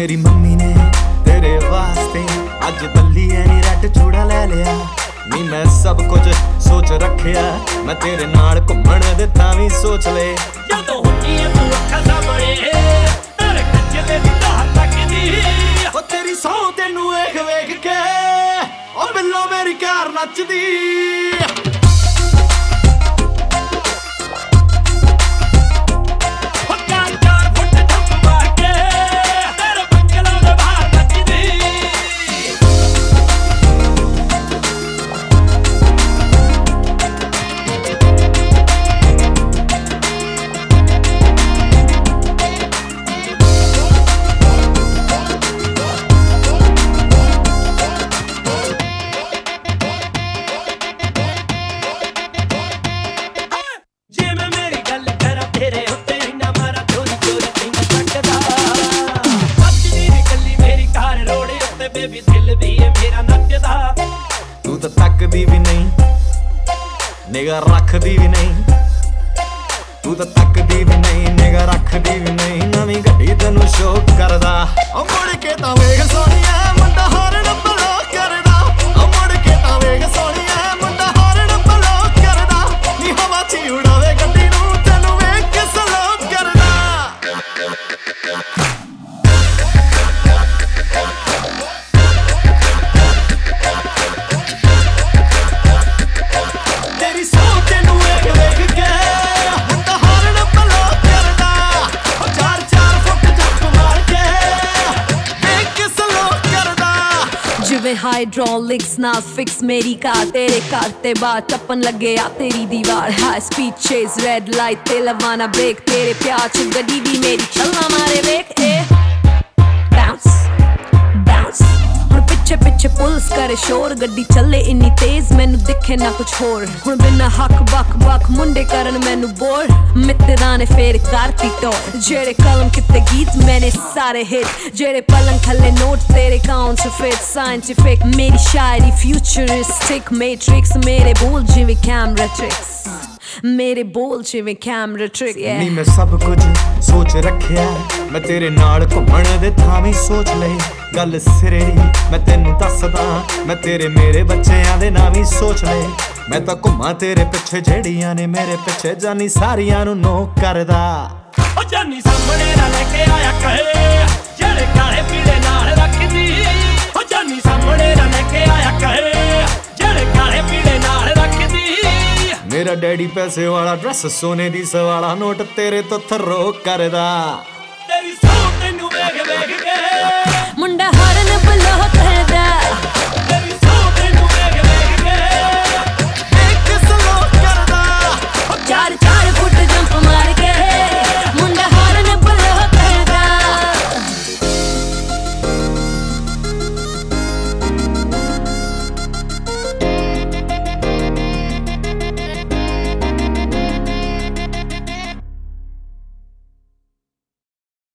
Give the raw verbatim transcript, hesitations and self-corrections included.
मेरी मम्मी ने तेरे वास्ते अज बल्ली नी रैड चूड़ा ले लिया नी मैं सब कुछ सोच रखिया मैं तेरे नाल घुम्मण दे तां वी सोच ले जदों हुंदी ऐ तूं अखां सामणे तेरे कच्चे दी धार लगदी ओ तेरी सौं तैनूं वेख वेख के ओ बिल्लो मेरी कार नचदी तू तो तकदी भी नहीं निगाह रखदी भी नहीं तू तो तकदी भी नहीं निगाह रखदी भी नहीं नवीं गड्डी तैनूं शौक करदा ओ मुड़ के तां वेख सोहणिया मुंडा हारन ब्लॉक करदा ओ मुड़ के तां वेख सोहणिया मुंडा हारन ब्लॉक करदा नी हवा च उड़ावे गड्डी नूं तैनूं वेख के सलोक करदा हाइड्रोलिक्स ना फिक्स मेरी कार तेरे कार ते बाद टप्पन लगे आ तेरी दीवार high speed chase red light ते लवाना ब्रेक तेरे प्यार च गड्डी दी मेरी चलना मारे वेख ए बाउंस बाउंस हुण पिछे पिछे पुलिस करे शोर गड्डी चले इन्नी तेज मैनू दिखे ना कुछ होर हुण बिना हक बक बक मुंडे करन मैनू बोर मित्तरां ने फेर करती टोर जेड़े कलम किते गीत मैंने सारे हिट जेड़े पलंग थले नोट तेरे काउंटरफिट साइंटिफिक मेरी शायरी फ्यूचरिस्टिक मैट्रिक्स मेरे बोल जिवें कैमरा ट्रिक्स मेरे बोल जिवें कैमरा ट्रिक नी मैं सब कुछ सोच रखिया मैं तेरे नाल घुम्मण दे थां वी सोच लई गल सिरे दी मैं तैनूं दसदा मैं तेरे मेरे बच्चेआं दे नां वी सोच लई मैं तां घुम्मां तेरे पिछे जेड़ियां ने मेरे पिछे जानी सारियां नूं नो करदा ओ जानी सामणे ना लेके आया कहे जेड़े काले पीले नाल रखदी ओ जानी सामणे ना लेके आया कहे जेड़े काले पीले नाल रखदी मेरा डैडी पैसे वाला ड्रेस सोने दी सवाला नोट तेरे तो थरो करदा तेरी सौ तैनूं वेख वेख के मुंडा हरन ब्लॉक करदा